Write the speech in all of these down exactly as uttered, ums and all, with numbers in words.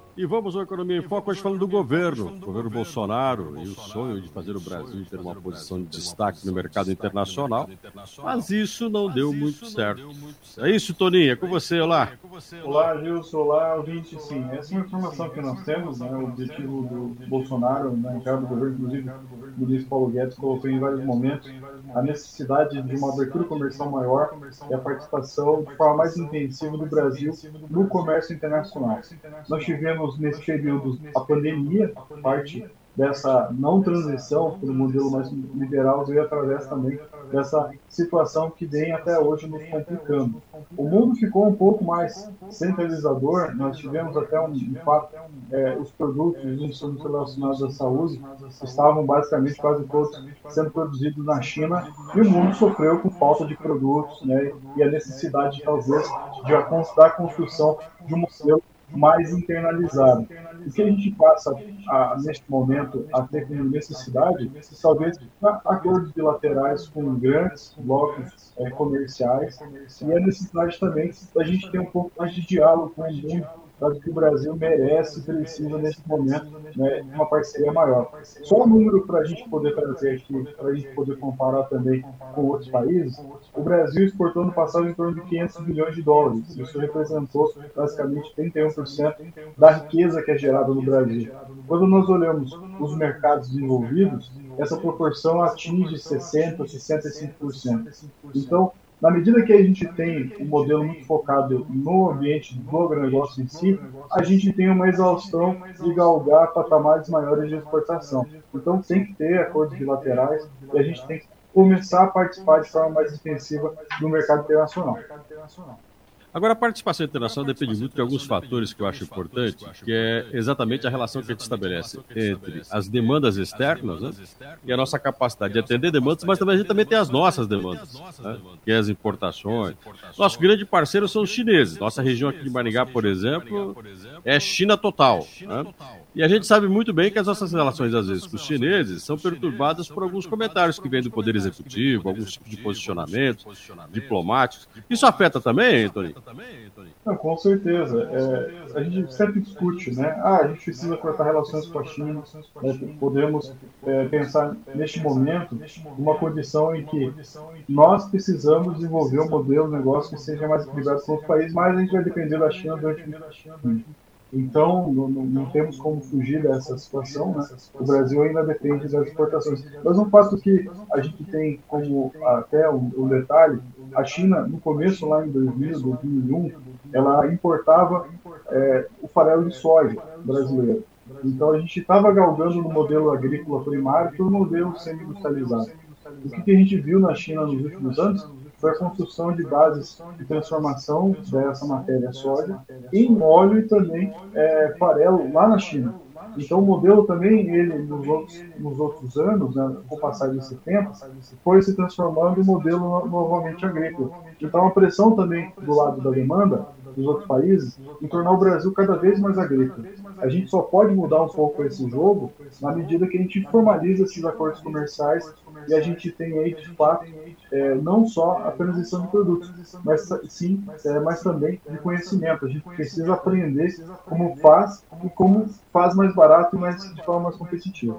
E vamos ao Economia em Foco, hoje falando do governo, governo Bolsonaro e o sonho de fazer o Brasil ter uma posição de destaque no mercado internacional, mas isso não deu muito certo. É isso, Toninho, é com você, olá. Olá, Gilson, olá, ouvinte. Sim, essa é uma informação que nós temos, né? O objetivo do Bolsonaro na entrada do governo, inclusive o ministro Paulo Guedes colocou em vários momentos a necessidade de uma abertura comercial maior e a participação de forma mais intensiva do Brasil no comércio internacional. Nós tivemos nesse período a pandemia, parte dessa não transição para o modelo mais liberal veio através também dessa situação que vem até hoje nos complicando. O mundo ficou um pouco mais centralizador, nós tivemos até um fato, é, os produtos, os insumos relacionados à saúde estavam basicamente quase todos sendo produzidos na China e o mundo sofreu com falta de produtos, né, e a necessidade talvez de a construção de um modelo mais internalizado. O que a gente passa, a, neste momento, a ter como necessidade, talvez, acordos bilaterais com grandes blocos é, comerciais, e a necessidade também da gente ter um pouco mais de diálogo com o mundo, para que o Brasil merece e precisa, nesse momento, né, uma parceria maior. Só um número para a gente poder trazer aqui, para a gente poder comparar também com outros países, o Brasil exportou no passado em torno de quinhentos bilhões de dólares. Isso representou basicamente trinta e um por cento da riqueza que é gerada no Brasil. Quando nós olhamos os mercados desenvolvidos, essa proporção atinge sessenta por cento, sessenta e cinco por cento. Então, na medida que a gente tem um modelo muito focado no ambiente do agronegócio em si, a gente tem uma exaustão de galgar patamares maiores de exportação. Então, tem que ter acordos bilaterais e a gente tem que começar a participar de forma mais intensiva no mercado internacional. Agora, a participação internacional depende muito de alguns fatores que eu acho importante, que é exatamente a relação que a gente estabelece entre as demandas externas, né, e a nossa capacidade de atender demandas, mas também a gente também tem as nossas demandas, né, que é as importações. Nosso grande parceiro são os chineses. Nossa região aqui de Maringá, por exemplo, é China total, né? E a gente sabe muito bem que as nossas relações, às vezes, com os chineses são perturbadas por alguns comentários que vêm do Poder Executivo, alguns tipos de posicionamentos diplomáticos. Isso afeta também, Toninho? Não, com certeza. É, a gente sempre discute, né? Ah, a gente precisa cortar relações com a China. Né? Podemos é, pensar, neste momento, numa condição em que nós precisamos desenvolver um modelo de negócio que seja mais equilibrado com os países, mas a gente vai depender da China durante muito tempo. Então, não, não temos como fugir dessa situação, né? O Brasil ainda depende das exportações. Mas um fato que a gente tem como até um, um detalhe, a China, no começo, lá em dois mil, dois mil e um, ela importava é, o farelo de soja brasileiro. Então, a gente estava galgando no modelo agrícola primário para o modelo semi-industrializado. O que, que a gente viu na China nos últimos anos foi a construção de bases de transformação dessa matéria soja em óleo e também é, farelo lá na China. Então, o modelo também, ele nos outros, nos outros anos, né, com o passar desse tempo, foi se transformando em modelo novamente agrícola. Então, a pressão também do lado da demanda dos outros países em tornar o Brasil cada vez mais agrícola. A gente só pode mudar um pouco esse jogo na medida que a gente formaliza esses acordos comerciais e a gente tem aí, de fato, é, não só a transição de produtos, mas sim, é, mas também de conhecimento. A gente precisa aprender como faz e como faz mais barato e mais, de forma mais competitiva.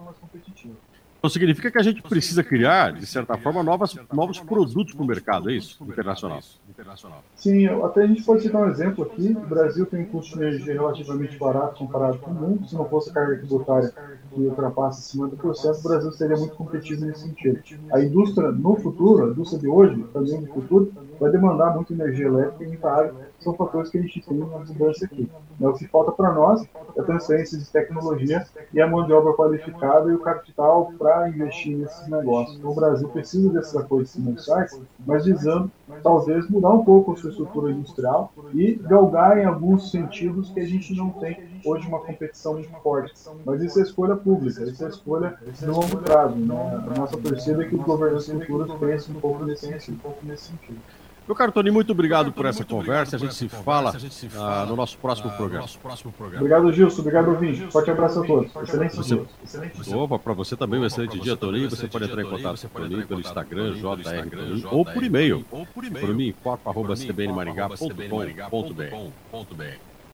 Então significa que a gente precisa criar, de certa forma, novas, novos produtos para o mercado, é isso? Internacional. Sim, até a gente pode citar um exemplo aqui. O Brasil tem um custo de energia relativamente barato comparado com o mundo. Se não fosse a carga tributária que ultrapassa cinquenta por cento, o Brasil seria muito competitivo nesse sentido. A indústria no futuro, a indústria de hoje, também no futuro, vai demandar muita energia elétrica e muita água. São fatores que a gente tem na abundância aqui. O que falta para nós é a transferência de tecnologia e a mão de obra qualificada e o capital para investir nesses negócios. Então, o Brasil precisa desses acordos comerciais, mas visando talvez mudar um pouco a sua estrutura industrial e galgar em alguns sentidos que a gente não tem hoje uma competição muito forte. Mas isso é escolha pública, isso é escolha de longo prazo. Né? A nossa torcida é que os governantes futuros pensem um pouco nesse sentido. Meu caro Tony, muito obrigado por essa conversa. A gente se fala uh, no nosso próximo programa. Obrigado, Gilson. Obrigado, ouvinte. Forte abraço a todos. Excelente você... dia. Opa, para você também um excelente dia, Tony. Você pode entrar em contato com o Tony pelo Instagram, J R Tony, ou por e-mail, economia em foco arroba c b n maringá ponto com ponto b r.